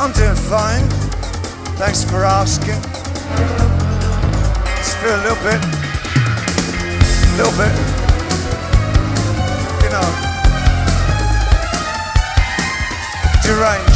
I'm doing fine. Thanks for asking. Just feel a little bit, you know, deranged.